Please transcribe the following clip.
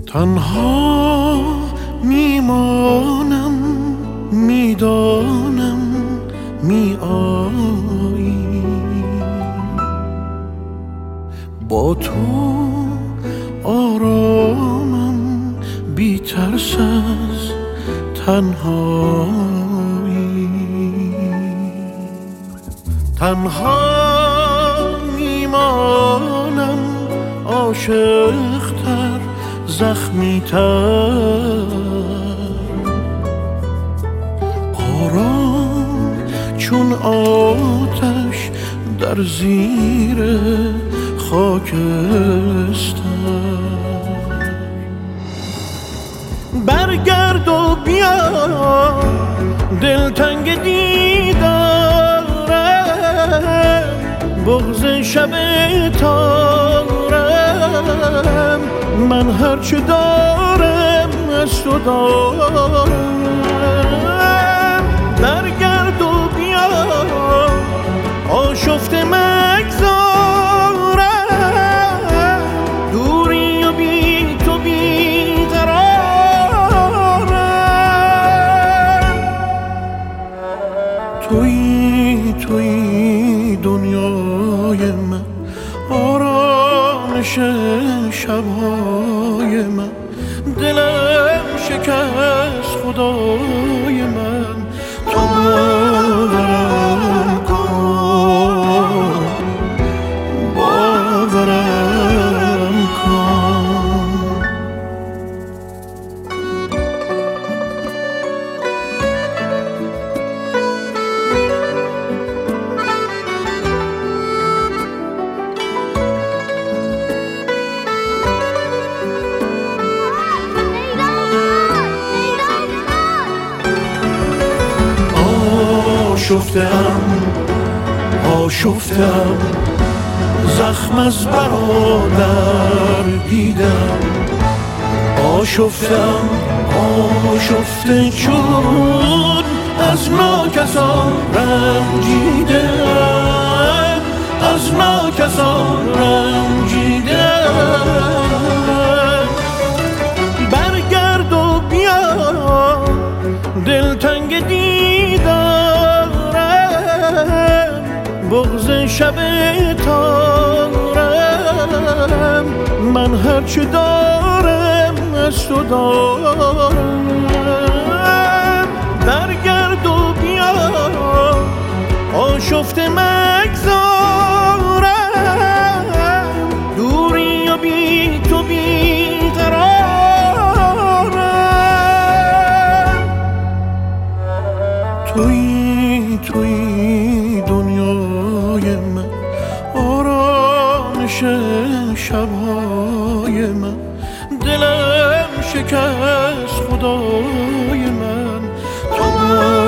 تنها میمانم، میدانم میایی، با تو آرامم، بی ترس از تنهایی. تنها میمانم، عاشق‌تر، زخمی‌تر، آرام چون آتش در زیر خاکستر. برگرد و بیا، دلتنگ دیدارم، بغض شب تارم، من هرچه دارم از تو دارم. برگرد و بیا، آشفته مگذارم، دوری و بی تو بی قرارم. توی دنیای من، آرامش شبهای من، دلم شکست خدای من. تو باورم کن، باورم کن. آشفتم، زخم از برادر دیدم. آشفته چون از ناکسان رنجیدم، از ناکسان رنجیدم. برگرد و بیا، دلتنگ دیدارم، بغض شب تارم، من هرچه دارم از تو دارم. برگرد و بیا، آشفته مگذارم، دوری و بی تو بی قرارم. توی دنیای من، آرامش شبهای من، دلم شکست خدای من. تو